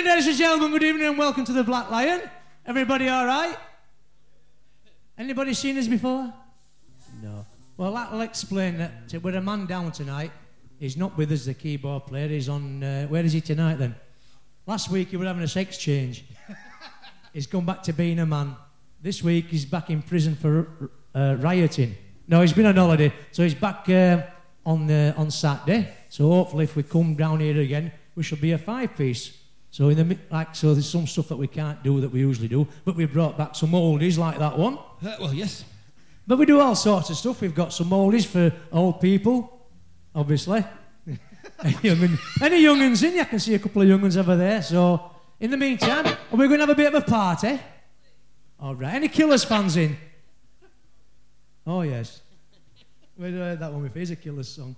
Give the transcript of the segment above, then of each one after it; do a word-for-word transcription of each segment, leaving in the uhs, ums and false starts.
ladies and gentlemen, good evening and welcome to the Black Lion. Everybody all right? Anybody seen us before? No. Well, that'll explain that we're a man down tonight. He's not with us, the keyboard player. He's on... Uh, where is he tonight, then? Last week, he was having a sex change. He's gone back to being a man. This week, he's back in prison for uh, rioting. No, he's been on holiday, so he's back uh, on uh, on Saturday. So hopefully, if we come down here again, we shall be a five-piece. So in the like, so there's some stuff that we can't do that we usually do, but we've brought back some oldies like that one. Uh, well, yes. But we do all sorts of stuff. We've got some oldies for old people, obviously. any, young, any young'uns in? I can see a couple of young'uns over there. So in the meantime, are we going to have a bit of a party? All right. Any Killers fans in? Oh yes. We've heard that one before. It's a Killers song.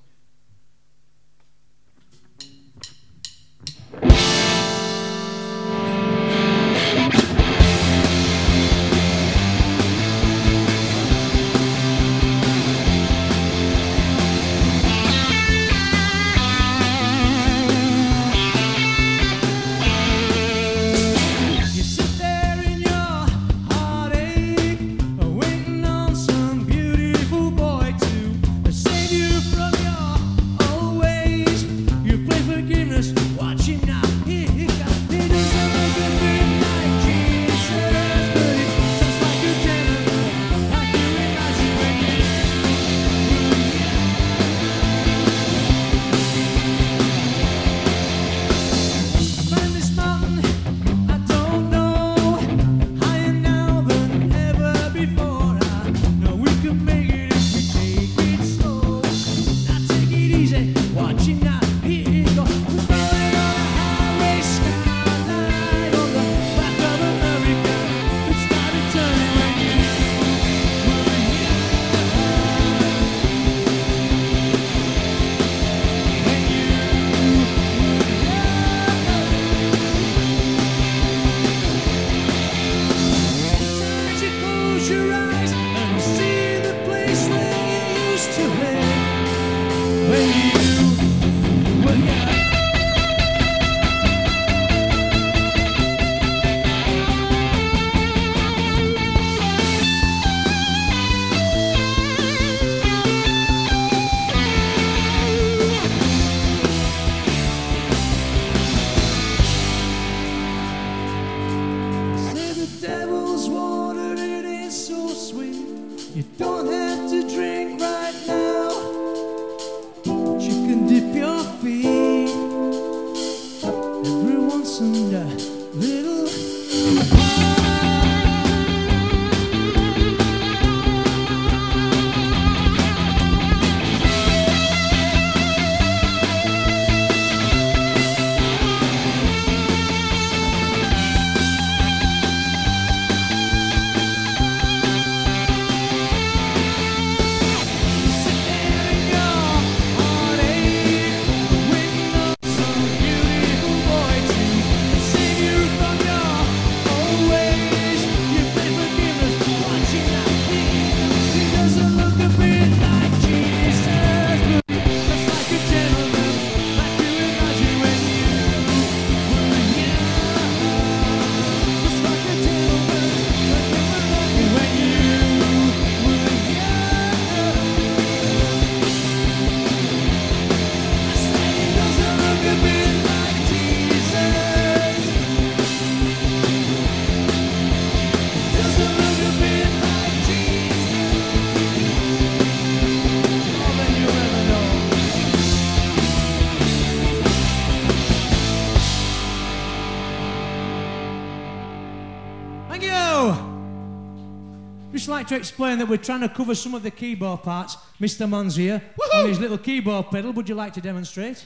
Like to explain that we're trying to cover some of the keyboard parts. Mister Man's here on his little keyboard pedal. Would you like to demonstrate?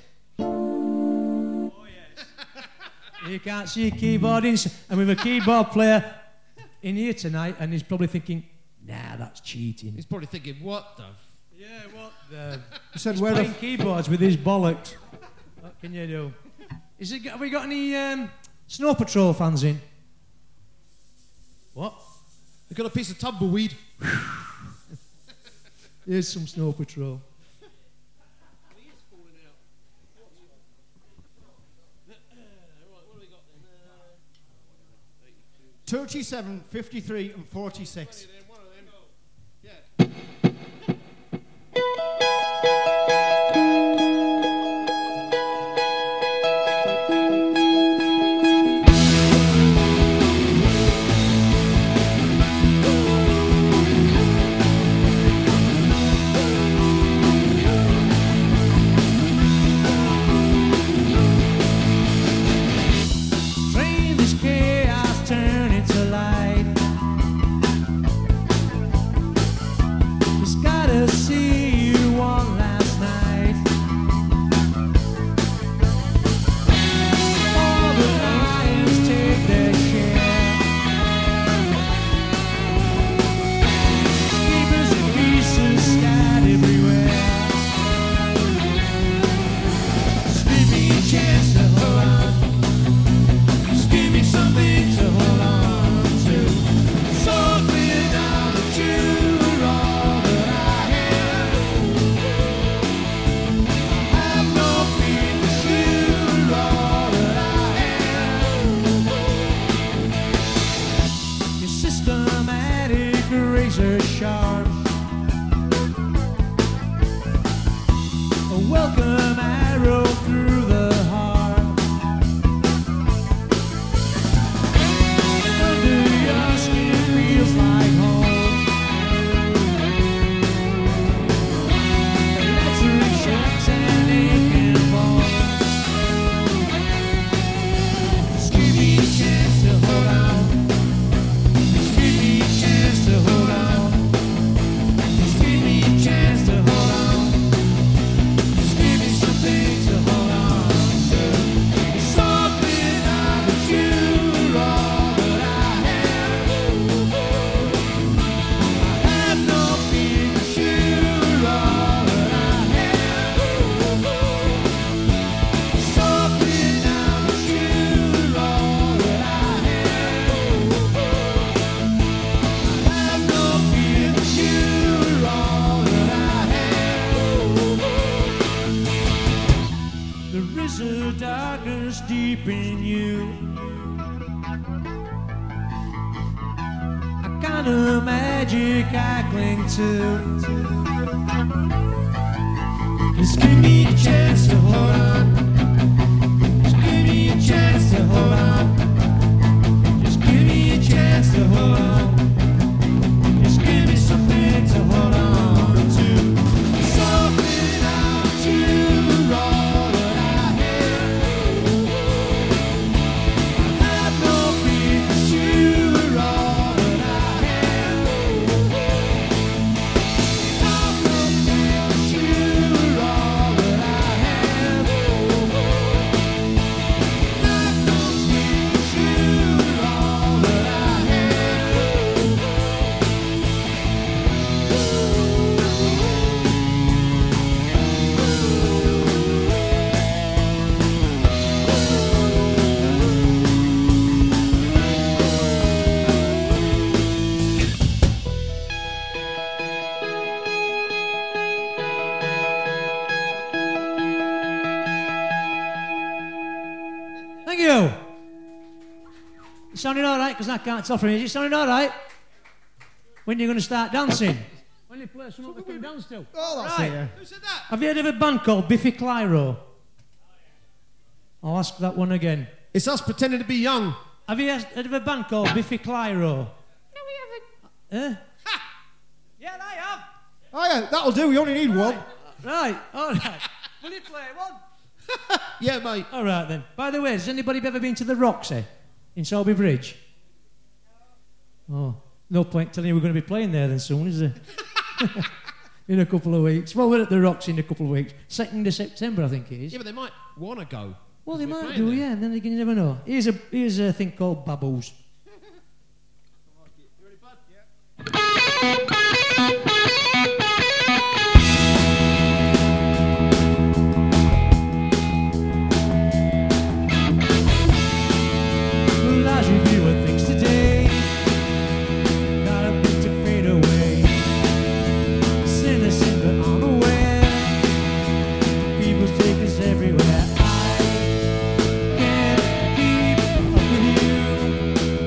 Oh, yes. You can't see a keyboard in, and with a keyboard player in here tonight, and he's probably thinking, nah, that's cheating. He's probably thinking, what the... F- yeah, what the... He said, he's where playing the f- keyboards with his bollocks. What can you do? Is it, have we got any um, Snow Patrol fans in? What? We've got a piece of tumbleweed. Here's some Snow Patrol. thirty-seven, fifty-three, and forty-six. Train this chaos, turn into light. Just gotta see you one last night. All the lions take their share. Keepers and pieces scattered everywhere. Just give me a chance to hold on. Just give me something to hold on to. So clear now that you are all that I have. I have no fear 'cause you are all that I have. Your systematic razor sharp, a welcome arrow through the heart. Under your skin feels like home. Electric shocks and aching bones. Just give me a chance to hold on. Just give me a chance to hold on. Just give me a chance to hold on. Just give me something to hold on to. It's so clear now that you are all that I have. I have no fear 'cause you are all that I have. So clear now that you are all that I have. I have no fear 'cause you are all that I have. There is a darkness deep in you, a kind of magic I cling to. Just give me a chance to hold on. Just give me a chance to hold on. Just give me a chance to hold on. Just give me something to hold on to. Something out you all that I have. I have no fear 'cause you are all that I have. Something out you are all that I have. I have no fear 'cause you are all that I have. Thank you. You sounding all right? Because I can't tell from here. You sounding all right? When are you going to start dancing? When you play something we can dance to. Oh, that's Right. it, yeah. Who said that? Have you heard of a band called Biffy Clyro? I'll ask that one again. It's us pretending to be young. Have you heard of a band called Biffy Clyro? No, we haven't. Huh? Yeah, I have. Oh, yeah, that'll do. We only need one. Right, all right. Will you play one? Yeah, mate. All right, then. By the way, has anybody ever been to the Roxy in Selby Bridge? Oh, no point telling you we're going to be playing there then soon, is there? In a couple of weeks. Well, we're at the Roxy in a couple of weeks. second of September, I think it is. Yeah, but they might want to go. Well, they We're might playing do, there. yeah, and then again, you never know. Here's a, here's a thing called Bubbles. Well, as you view of things today, got a bit to fade away. Innocent but unaware, people's takers everywhere. I can't keep up with you.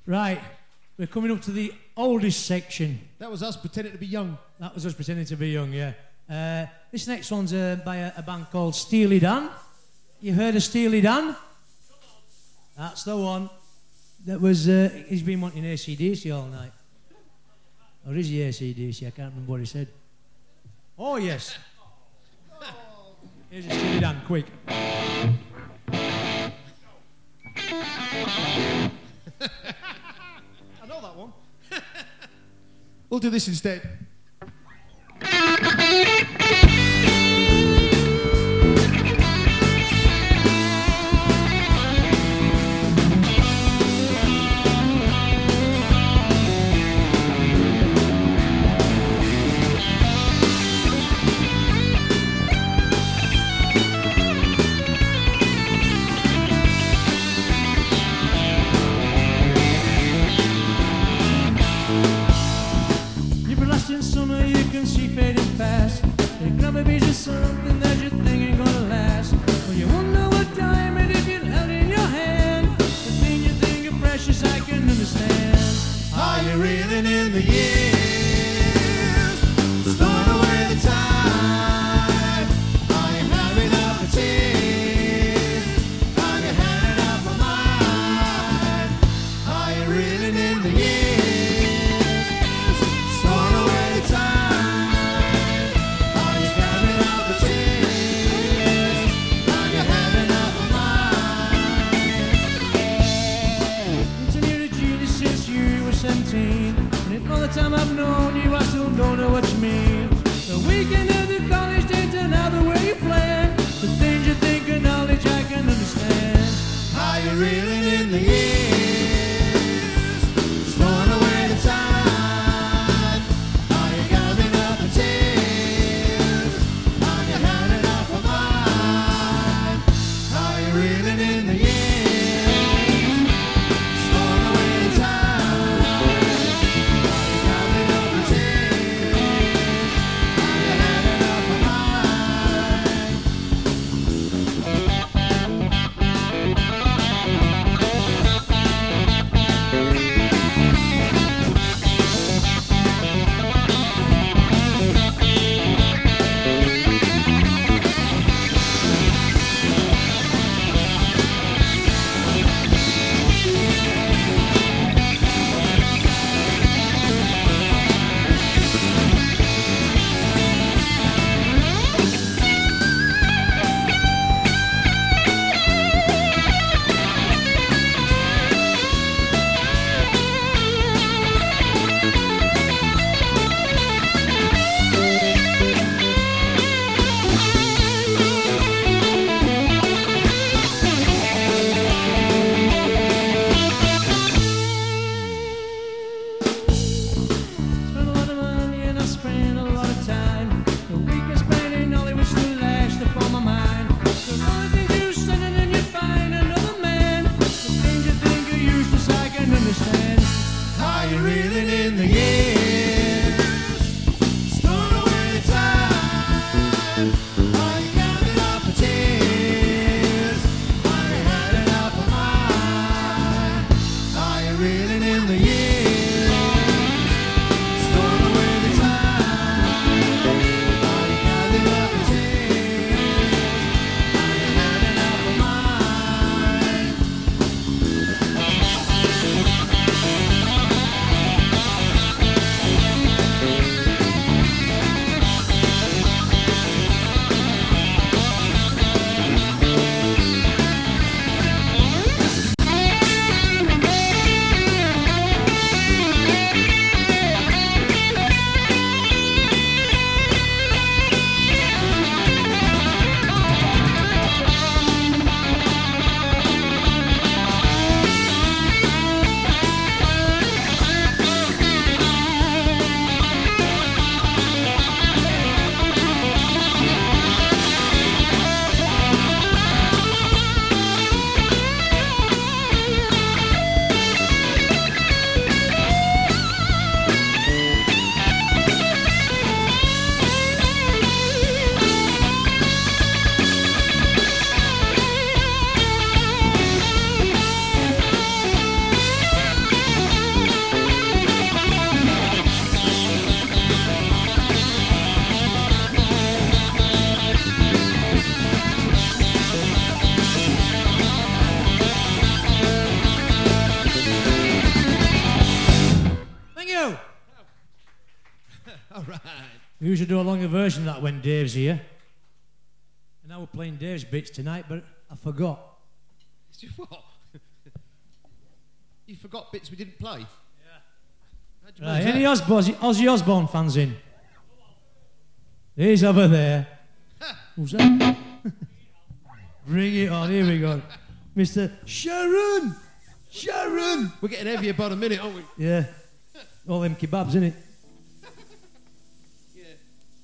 Right, we're coming up to the oldest section. That was us pretending to be young. That was us pretending to be young, yeah. Uh, this next one's uh, by a, a band called Steely Dan. You heard of Steely Dan? That's the one. That was, uh, he's been wanting A C D C all night. Or is he A C D C? I can't remember what he said. Oh, yes. Here's a Steely Dan, quick. I know that one. We'll do this instead. In summer you can see fading fast. You grab a piece of something that you think ain't gonna last. Well, you wonder what diamond if you held in your hand. The thing you think are precious I can understand. Are you reeling in the years? Storing away the time? Are you having up the tears? Are you handing out for mine? Are you reeling in the years? seventeen, and if all the time I've known you, I still don't know what you mean. The weekend of the college didn't turn out the way you planned. The things you think are knowledge I can understand. Are you reeling in the years? Storing away the time? Are you gathering up the tears? Are you handing out for mine? Are you reeling in the years? Storing away the time? Are you gathering up the All right. We usually do a longer version of that when Dave's here. And now we're playing Dave's bits tonight, but I forgot. What? You forgot bits we didn't play? Yeah. Right, any Ozzy, Ozzy Osbourne fans in? He's over there. Who's that? Bring it on, here we go. Mister Sharon! Sharon! We're getting heavier by the minute, aren't we? Yeah. All them kebabs, innit? Yeah.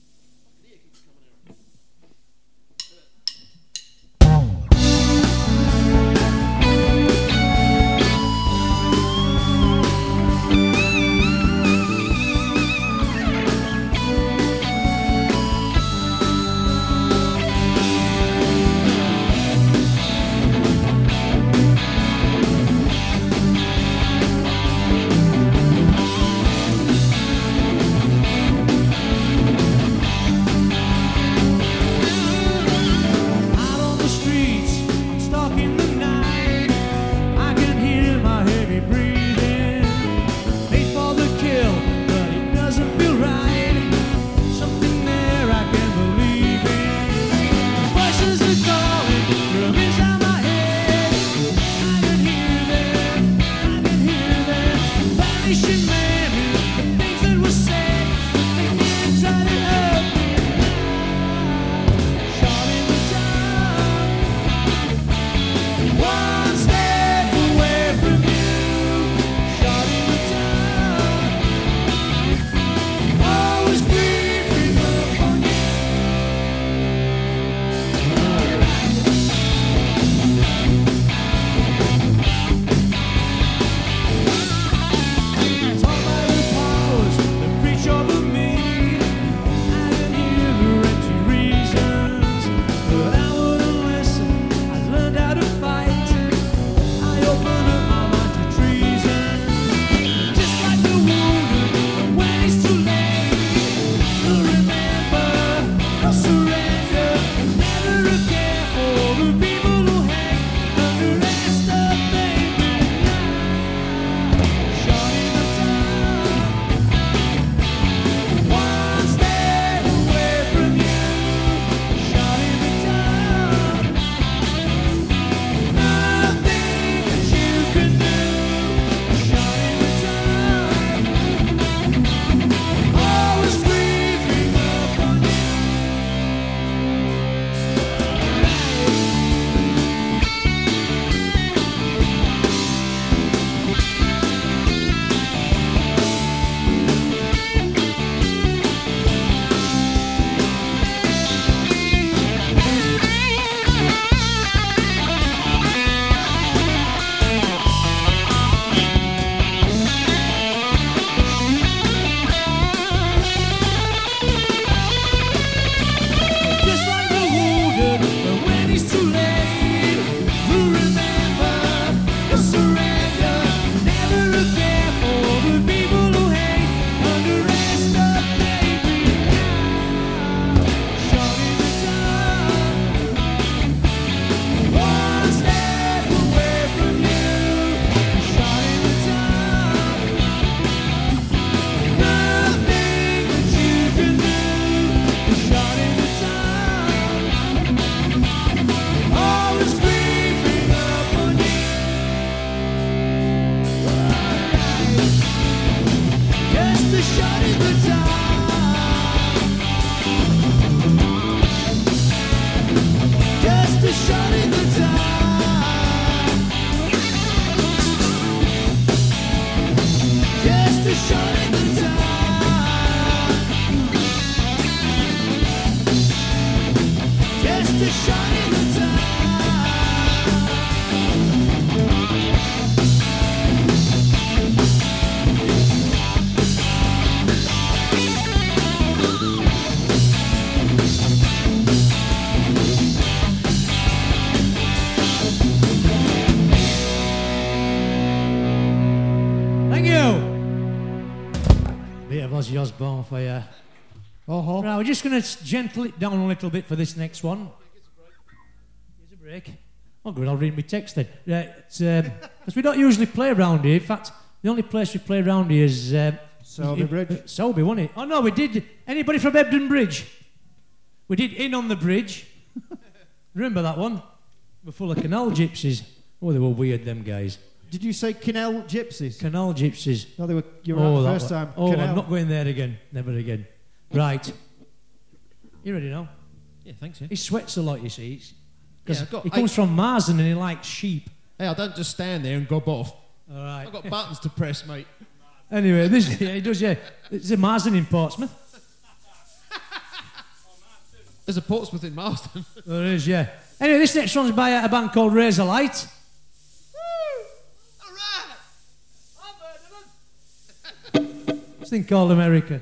Ozzy Osbourne for you. Uh-huh. Right, we're just going to gentle it down a little bit for this next one. Here's a break. Oh, good, I'll read my text then. Right, because um, we don't usually play around here. In fact, the only place we play around here is um, Selby Bridge. Uh, Selby, wasn't it? Oh no, we did. Anybody from Ebden Bridge? We did In on the Bridge. Remember that one? We're full of canal gypsies. Oh, they were weird, them guys. Did you say Canal Gypsies? Canal gypsies. No, they were. You were oh, out the that first wa- time. Oh, Canal. I'm not going there again. Never again. Right. You ready now? Yeah, thanks, yeah. He sweats a lot, you see. He's- Yeah, 'cause I've got he comes eight- from Marsden and he likes sheep. Hey, I don't just stand there and gob off. All right. I've got buttons to press, mate. Anyway, this yeah, he does, yeah. It's a Marsden in Portsmouth. There's a Portsmouth in Marston. There is, yeah. Anyway, this next one's by a band called Razor Light. All right. This thing called America.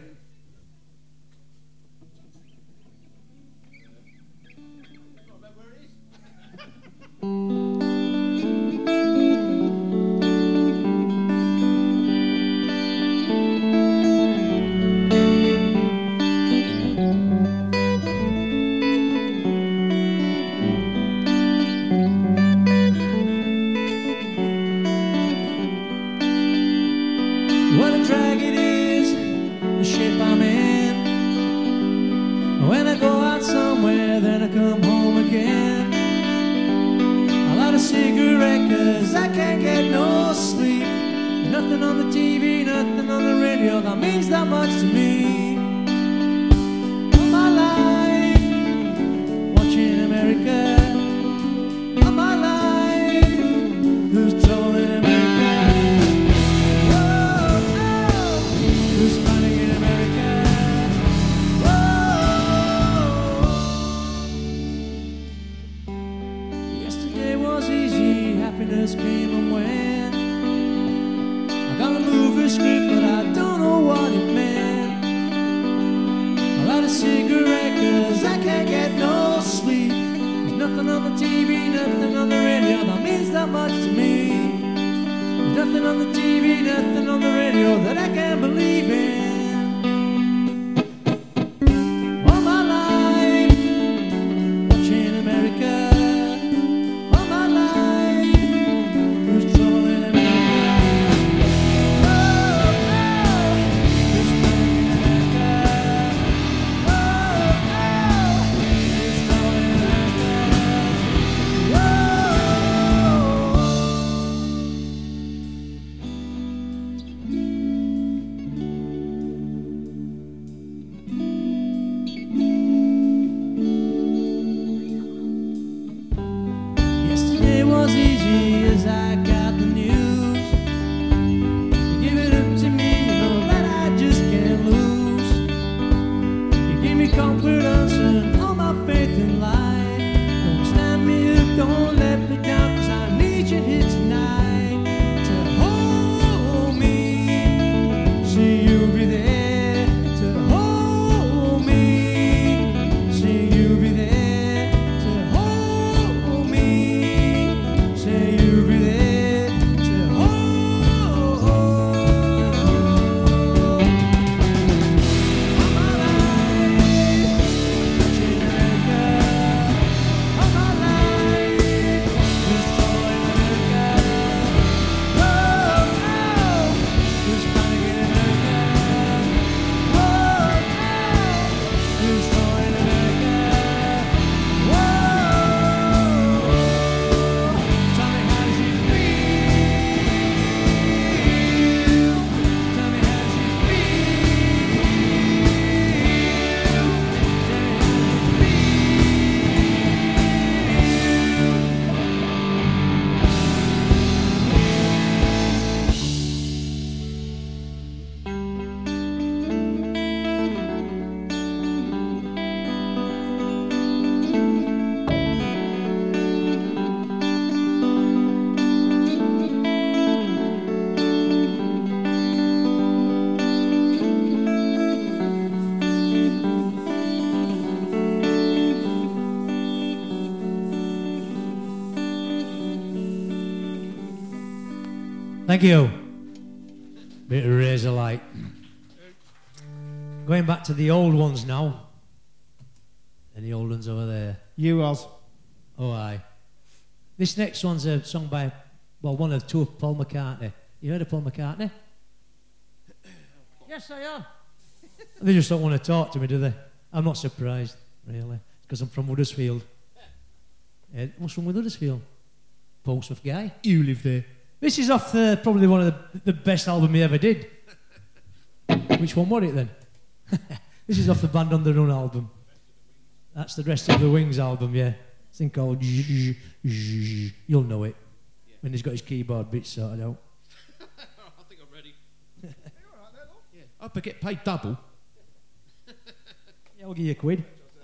What a drag it is, the shape I'm in. When I go out somewhere, then I come home again. I light a cigarette cause I can't get no sleep. There's nothing on the T V, nothing on the radio that means that much to me. All my life, watching America. All my life, who's trouble in America? Who's fighting in America? Whoa. Yesterday was easy, happiness came and went. I got a movie script, but I don't know what it meant. I light a cigarette, cause I can't get no sleep. There's nothing on the T V, nothing on the radio that means that much to me. There's nothing on the T V, nothing on the radio that I can't believe in. All my life, watching America. All my life, who's trouble in America? Oh, oh, who's trouble in America? Oh, oh, who's trouble in America? Whoa. Yesterday was easy as I got the news. You give it up to me, you know that I just can't lose. You give me confidence and all my faith in life. Don't stand me up, don't let me down, cause I need you here tonight to hold me. See you'll be there to hold me. See you'll be there to hold me. Say you'll be there to hold. All my life, watching America. All my life, who's trouble in America? Oh, oh, who's fighting in America? Oh, oh, who's trouble in America? Whoa. Tell me how does it feel? Tell me how does it feel? Thank you. Bit of Razor Light. Going back to the old ones now. Any old ones over there? You was. Oh, aye. This next one's a song by, well, one of two of Paul McCartney. You heard of Paul McCartney? Yes, I am. They just don't want to talk to me, do they? I'm not surprised, really, because I'm from Huddersfield. Uh, what's wrong with Huddersfield? Portsmouth guy. You live there. This is off the, probably one of the, the best album he ever did. Which one was it then? This is off the Band on the Run album. That's the Rest of the Wings album, yeah. It's a thing called You'll know it. Yeah. When he's got his keyboard bits sorted out. I think I'm ready. Yeah. I hope I get paid double. Yeah, I'll give you a quid.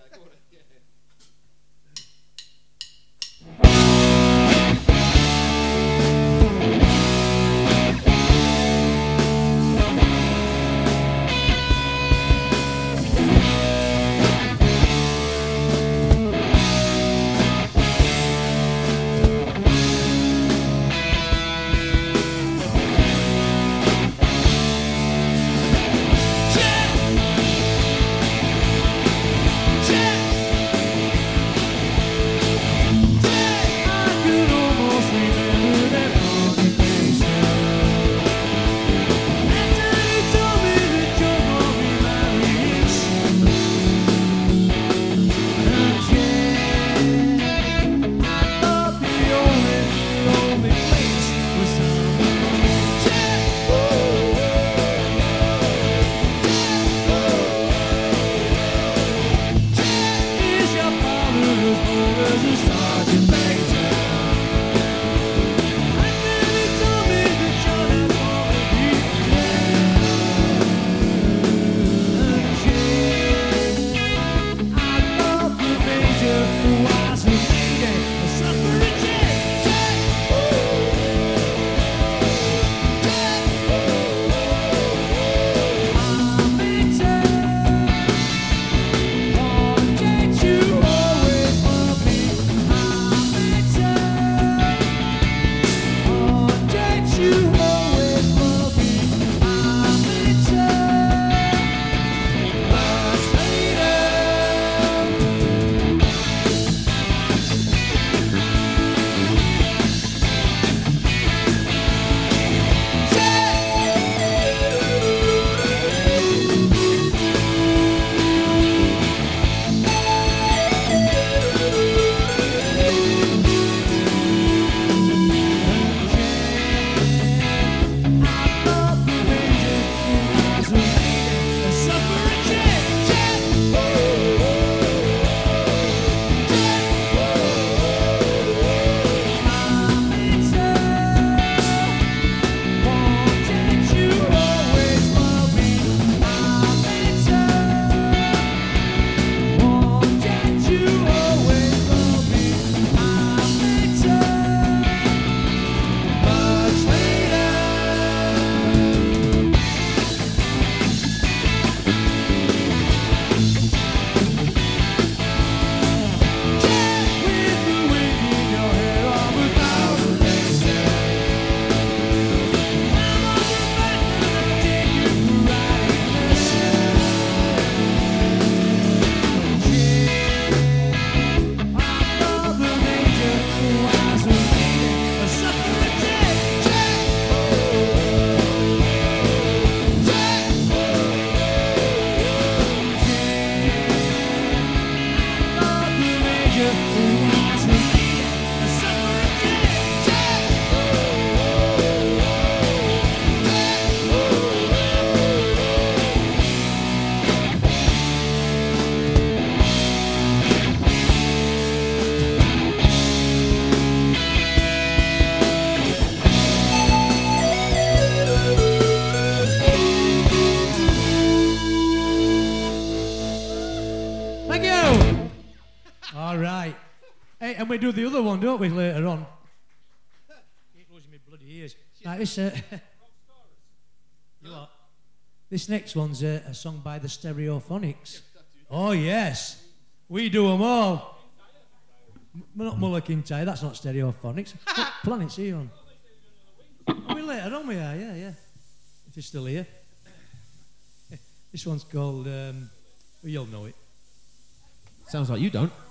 And we do the other one, don't we, later on? Keep losing my bloody ears. Right, this, uh, you what? This next one's uh, a song by the Stereophonics. Oh, yes. We do them all. M- not Mull Kintyre, that's not Stereophonics. What planet's he on? Are we later on? We are, yeah, yeah. If you're still here. This one's called, um, well, you'll know it. Sounds like you don't.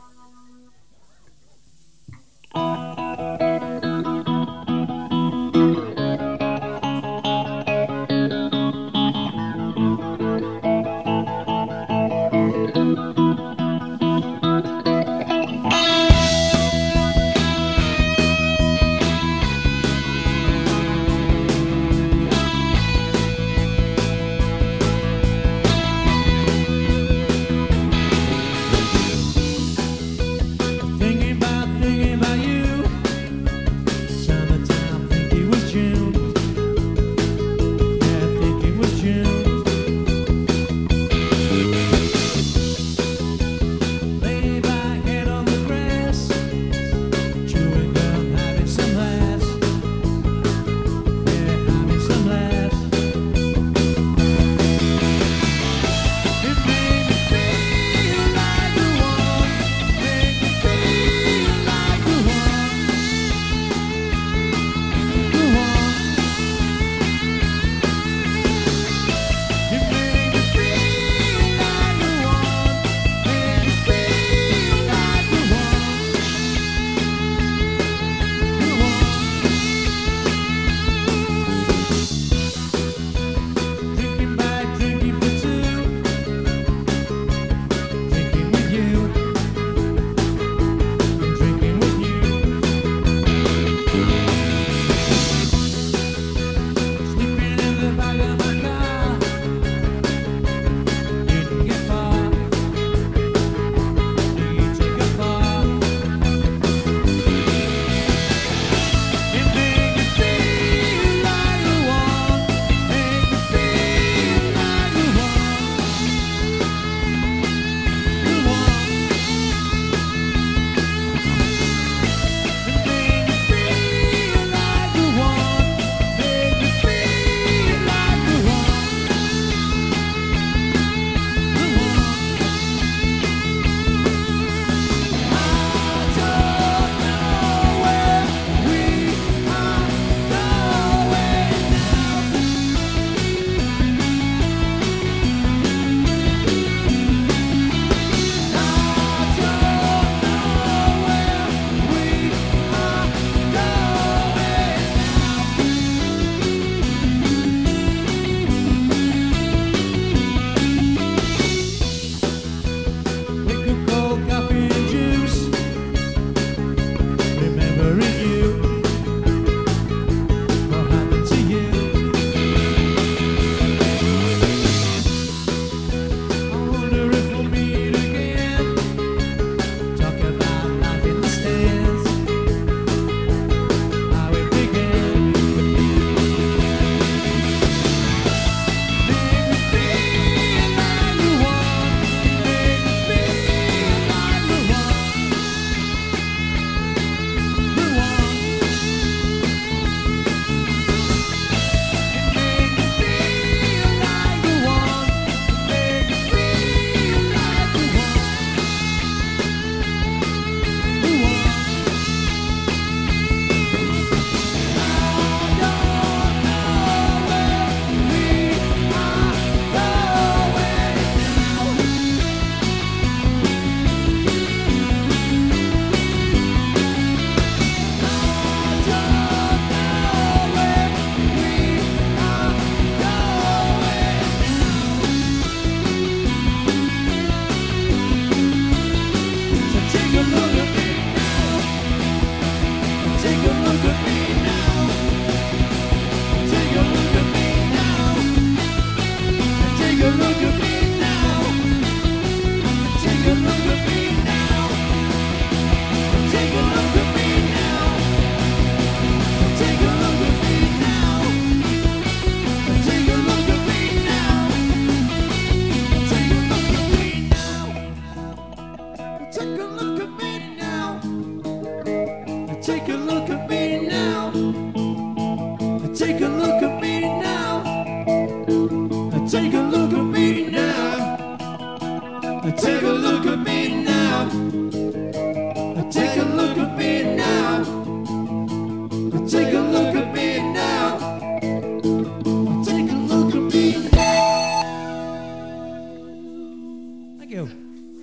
Thank you.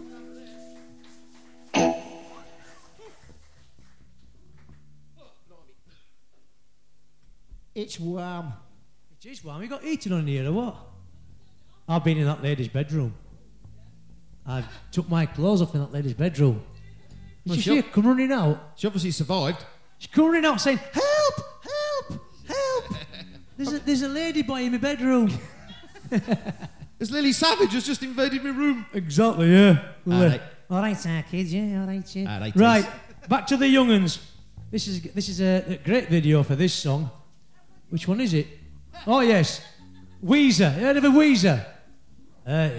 It's warm. It is warm. You got heating on here or what? I've been in that lady's bedroom. I took my clothes off in that lady's bedroom. Well, Did she- you see her come running out? She obviously survived. She's come running out saying, help, help, help. There's a, there's a lady boy in my bedroom. This Lily Savage has just invaded my room. Exactly, yeah. All right. All right, sir, kids, yeah, all right, yeah. All right, Right, kids. back to the younguns. This is this is a, a great video for this song. Which one is it? Oh, yes. Weezer. You heard of a Weezer? Uh,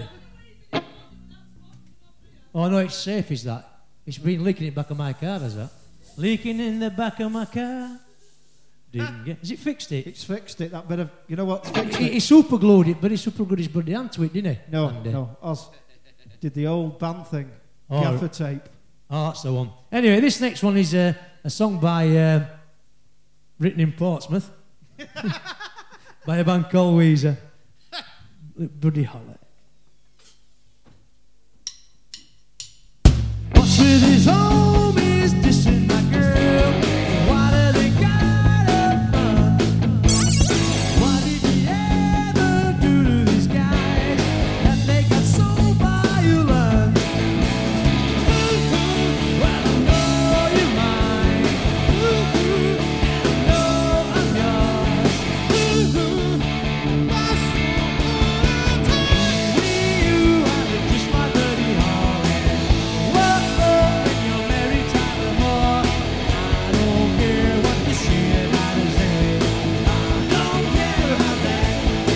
oh, no, it's safe, is that? It's been leaking in the back of my car, has that? Leaking in the back of my car. Didn't get... Has it fixed it? It's fixed it. That bit of, you know what? Fixed He, it. he super glued it, but he super glued his bloody hand to it, didn't he? No, And, uh, no. Oz did the old band thing. Oh. Gaffer tape. Oh, that's the one. Anyway, this next one is uh, a song by uh, written in Portsmouth by a band called Weezer. Bloody Holly. What's with his homies dissing my girl? Why do they gotta fun? What did he ever do to these guys that they got so violent? Well, I know you're mine. And I know I'm yours. That's we, you, are just my buddy Holly. Whoa, and you're Mary Tyler Moore. I don't care what you say about his head. I don't care about that.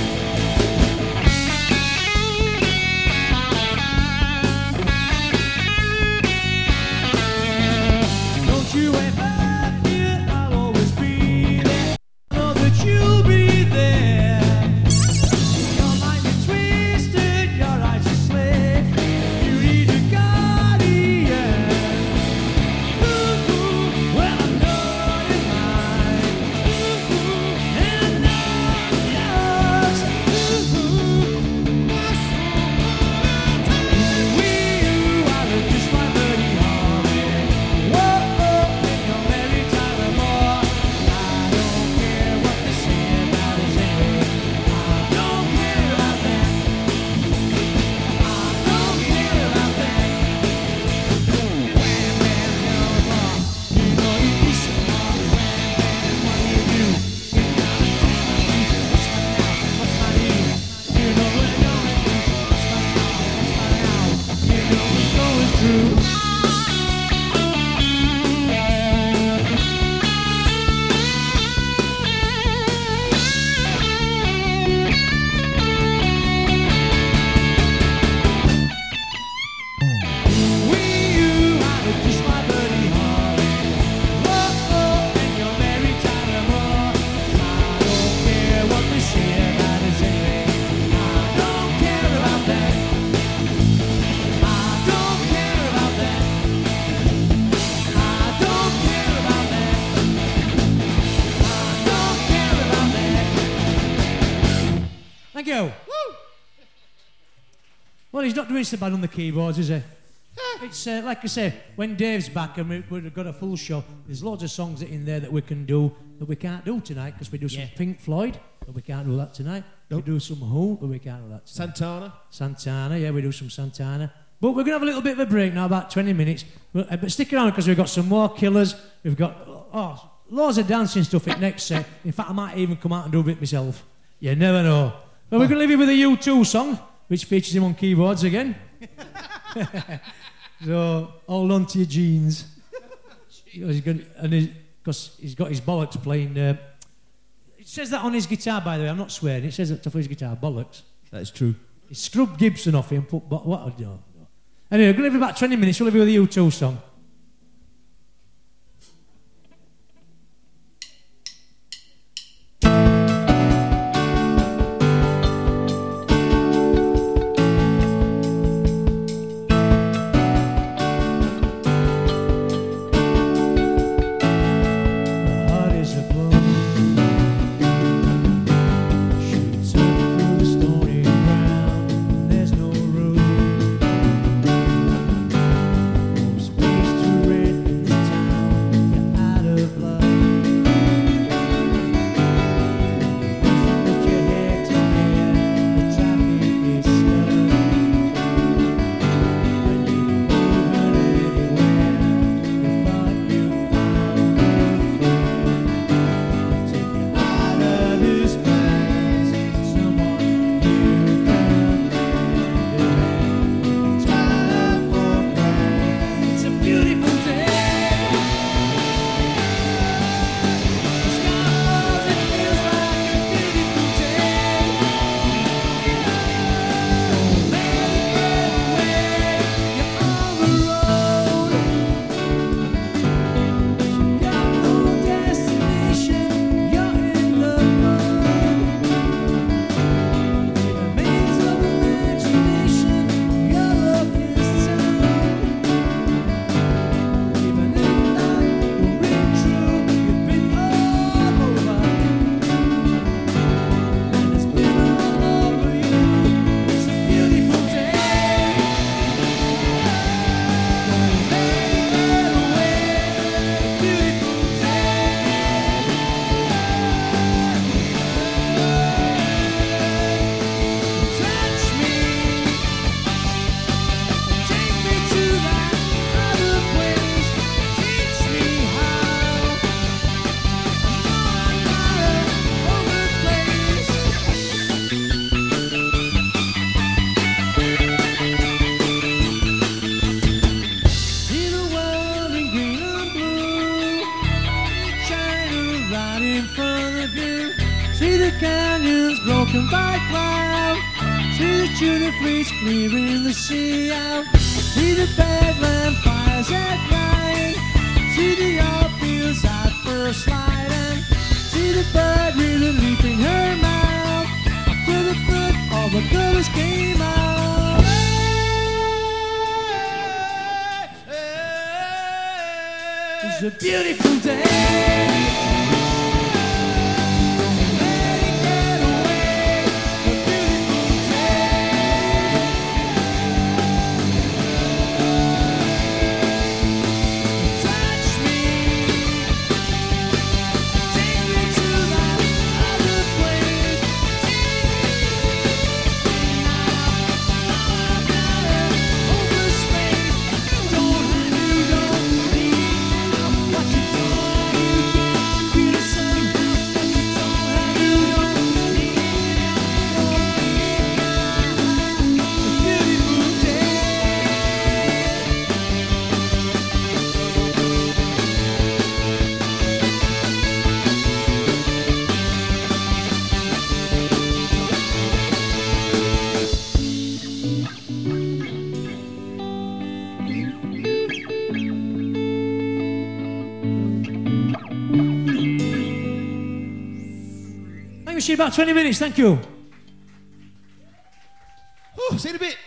Don't you ever fear I'll always be there. I know that you'll be there. Your mind is twisted, your eyes are slit. You need a guardian. Ooh, ooh, well I know you're mine. Ooh, ooh, and I know yours. Ooh, ooh, we, you are just my buddy Holly. Whoa, and you're Mary Tyler Moore. I don't care what they say about his head. I don't care about that. I don't care about that. Wham, bam, no more. You know you be so wrong. Wham, bam, what do you do? You gotta tell me. What's my now? What's my new? You know what I'm going through. What's my now? What's my now? You know what's going through. We, you, are just my buddy Holly. Whoa, and you're Mary Tyler Moore. I don't care what they say about his head. I don't care about that. I don't care about that. I don't care about that. I don't care about that. Thank you. Woo! Well, he's not doing so bad on the keyboards, is he? It's uh, like I say, when Dave's back and we, we've got a full show, there's loads of songs in there that we can do that we can't do tonight because we do some Yeah. Pink Floyd, but we can't do that tonight. We do some Who, but we can't do that tonight. Santana. Santana, yeah, we do some Santana. But we're going to have a little bit of a break now, about twenty minutes. But, uh, but stick around because we've got some more Killers. We've got oh, loads of dancing stuff in next set. In fact, I might even come out and do a bit myself. You never know. But we're going to leave you with a U two song, which features him on keyboards again. So, hold on to your jeans. He's got, and he's, cause he's got his bollocks playing. Uh, it says that on his guitar, by the way. I'm not swearing. It says that off his guitar, bollocks. That is true. He scrubbed Gibson off him. Put, but what? I do Anyway, we're going to leave you about twenty minutes. We'll leave you with a U two song. My heart is a balloon, shoots up through the stony ground. There's no room broken background. See the tuna fleets clearing the sea out. See the bedlam fires at night. See the oil fields out for a slide. And see the bird with a leaf in her mouth. After the foot all the girls came out. It's a beautiful day. See you about twenty minutes, thank you. Oh, see you in a bit.